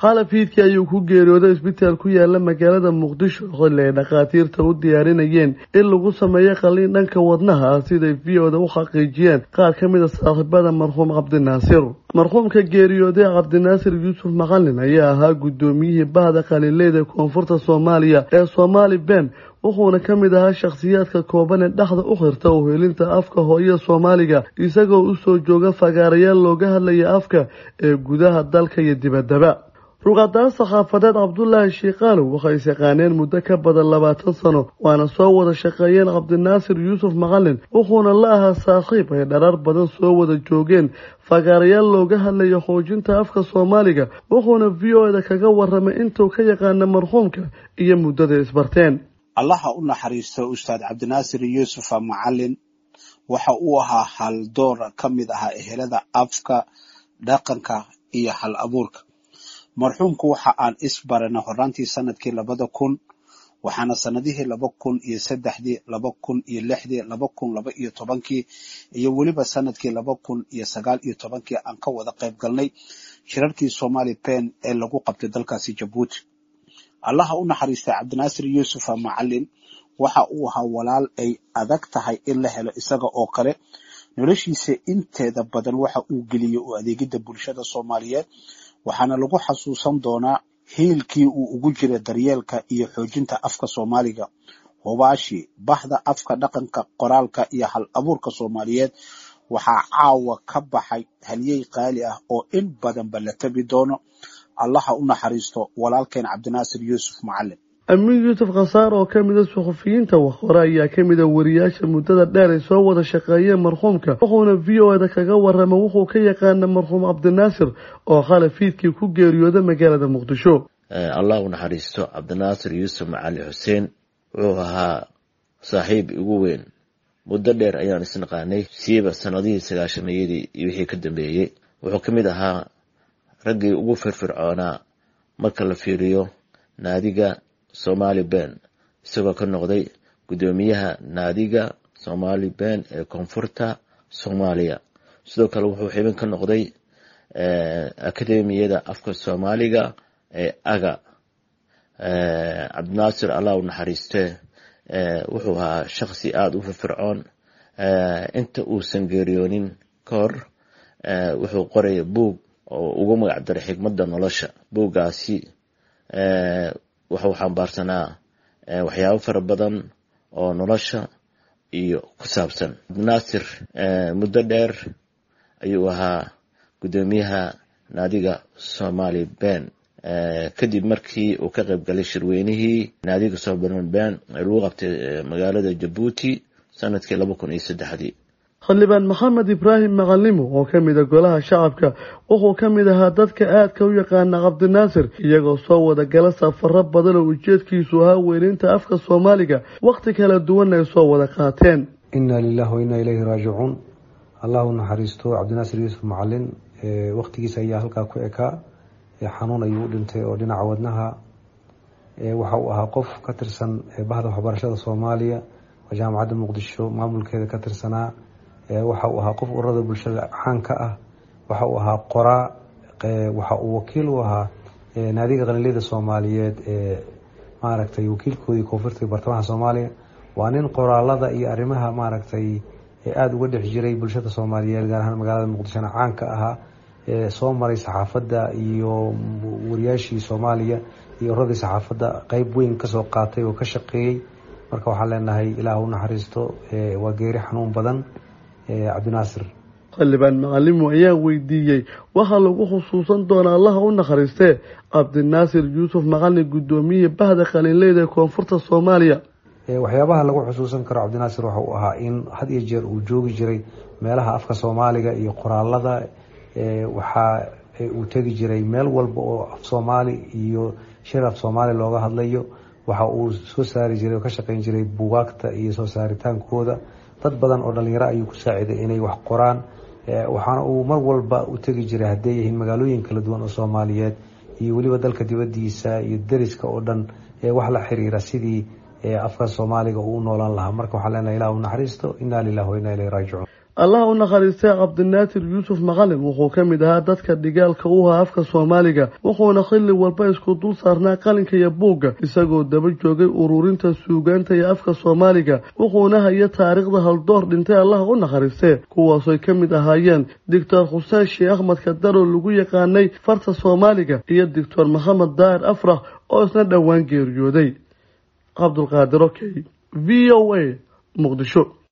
xalafiidkii ayuu ku geeriyooday isbitaal ku yaala magaalada muqdisho xilli ay dhakhaatiirta u diyaarinayeen in lagu sameeyo qalliin dhanka wadnaha ah siday v-oda u xaqiijiyeen qaar ka mid a saaxiibada marxuum cabdinaasir marxuumka geeriyooday cabdinaasir yuusuf macalin ayaa ahaa guddoomiyihii bahda qaliinleyda koonfurta soomaaliya ee Somali Ben wuxuuna ka mid ahaa shakhsiyaadka kooban ee dhexda u xirta u helinta afka hooyo Soomaaliga isagoo u soo jooga fagaarayaal looga hadlaya afka ee gudaha dalka iyo dibaddaba ruqadaa saxaafadeed Cabdullaahi Sheekhaalow waxay shaqaaneen muddo ka badan 20 sano waana soo wada shaqeeyeen Cabdinaasir Yuusuf Macalin wuxuuna la ahaa saaxiib ay dharar badan soo wada joogeen fagaarayaal looga hadlaya xoojinta afka Soomaaliga wuxuuna v-oda kaga waramay intuu ka yaqaan marxuumka iyo muddada isbarteen allaha u naxariisto ustaad cabdinaasir yuusuf macalin waxa uu ahaa hal door ka mid ah ehelada afka dhaqanka iyo hal abuurka marxuumku waxa aan isbaranay horaantii sanadkii 2000 waxaana sanadihii 2003 2006 2012 iyo waliba sanadkii 2019 aan ka wada qayb galnay shirarkii Somali Ben ee lagu qabtay dalkaasi Djibouti allaha u naxariistay cabdinaasir yuusuf macalin waxa uu ahaa walaal ay adag tahay in la helo isaga oo kale noloshiisa inteeda badan waxa uu geliyay u adeegida bulshada Soomaaliyeed waxaana lagu xasuusan doonaa heelkii uu ugu jiray daryeelka iyo xoojinta afka Soomaaliga hubaashi bahda afka dhaqanka qoraalka iyo hal abuurka Soomaaliyeed waxaa caawa ka baxay haliyey qaali ah oo in badan la tabi doono allaha u naxariisto walaalkeen cabdinaasir yuusuf macalin Amin Yusuf Qasaar oo ka mid ah suxufiyiinta waxqora ayaa ka mid ah wariyaasha muddada dheer ay soo wada shaqeeyeen marxuumka wuxuuna v-oda kaga waramay wuxuu ka yaqaan marxuum cabdinaasir oo xalafiidkii ku geeriyooday magaalada muqdisho allah u naxariisto cabdinaasir yuusuf macalin xuseen wuxuu ahaa saaxiib ugu weyn muddo dheer ayaan isnaqaanay siiba sanadihii 90-yadii iyo wixii ka dambeeyay wuxuu ka mid ahaa raggii ugu firfircoonaa marka la fiiriyo naadiga Somali Ben isagoo ka noqday gudoomiyaha naadiga Somali Ben ee koonfurta Soomaaliya sidoo kale wuxuu xubin ka noqday akademiyada afka Soomaaliga ee aga cabdinaasir allah u naxariiste wuxuu ahaa shakhsi aad u firfircoon inta uusan geeriyoonin ka hor wuxuu qoray buug oo ugu magac daray xigmadda nolosha buugaasi wuxuu xambaarsanaa waxyaabo fara badan oo nolosha iyo ku saabsan cabdinaasir muddo dheer ayuu ahaa gudoomiyaha naadiga Somali Ben kadib markii uu ka qayb galay shirweynihii naadiga Somali Ben ee lagu qabtay magaalada Djibouti sanadkii 2003 xildhibaan maxamed ibraahim macalimo oo ka mid ah golaha shacabka wuxuu ka mid ahaa dadka aadka u yaqaan cabdinaasir iyagoo soo wada gala safarro badan oo ujeedkiisu ahaa weynaynta afka Soomaaliga waqti kala duwan ay soo wada qaateen inna lillahi wa inna ilayhi raaji'uun allahu naxariisto cabdinaasir yuusuf macalin waqtigiisa ayaa halkaa ku ekaa xanuun ayuu dhintay oo dhinaca wadnaha waxa uu ahaa qof ka tirsan bahda waxbarashada Soomaaliya jaamacadda muqdisho maamulkeeda ka tirsanaa waxa uu ahaa qof ururada bulshada caan ka ah waxa uu ahaa qoraa waxa uu wakiil u ahaa naadiga qaliinleyda Soomaaliyeed maaragtay wakiilkoodii koonfurta bartamaha Soomaaliya waa nin qoraalada iyo arrimaha maaragtay aad uga dhex jiray bulshada Soomaaliyeed gaar ahaan magaalada muqdisho caan ka ahaa soo maray saxaafadda iyo wariyaashii Soomaaliya iyo ururada saxaafadda qayb weyn ka soo qaatay oo ka shaqeeyay marka waxaan leenahay ilaahu naxariisto waa geeri xanuun badan cabdinaasir xildhibaan macalimo ayaa weydiiyey waxa lagu xusuusan doonaa allaha u naxariistee cabdinaasir yuusuf macalin gudoomiyihii bahda qaliinleyda koonfurta Soomaaliya waxyaabaha lagu xusuusan karo cabdinaasir waxa uu ahaa in had iyo jeer uu joogi jiray meelaha afka Soomaaliga iyo qoraalada waxa uu tagi jiray meel walba oo af Soomaali iyo shiraf Soomaali looga hadlayo waxa uu soo saari jiray oo ka shaqeyn jiray buugaagta iyo soo saaritaankooda dad badan oo dhalinyaro ayuu ku saaciday inay wax qoraan waxaana uu mar walba u tagi jiray haday yihiin magaalooyin kala duwan oo Soomaaliyeed iyo waliba dalka dibadiisa iyo dariska oo dhan wax la xiriira sidii afka Soomaaliga uu noolaan lahaa marka waxa leenahay ilaahu naxariisto inna lillahi wa inna ilayhi raaji'uun allah u naxariistay cabdinaasir yuusuf macalin wuxuu ka mid ahaa dadka dhigaalka u ahaa afka soomaaliga wuxuuna xilli walba isku dul saarnaa qalinka iyo buugga isagoo daba joogay ururinta suugaanta iyo afka soomaaliga wuxuuna haya taariikhda haldoor dhintay allah u naxariistee kuwaasooy ka mid ahaayeen doctor xuseen sheekh axmed kadaro lagu yaqaanay farta soomaaliga iyo doctor maxamed daahir afrax oo isna dhowaan geeriyooday cabdulqaadir okey v o a muqdisho.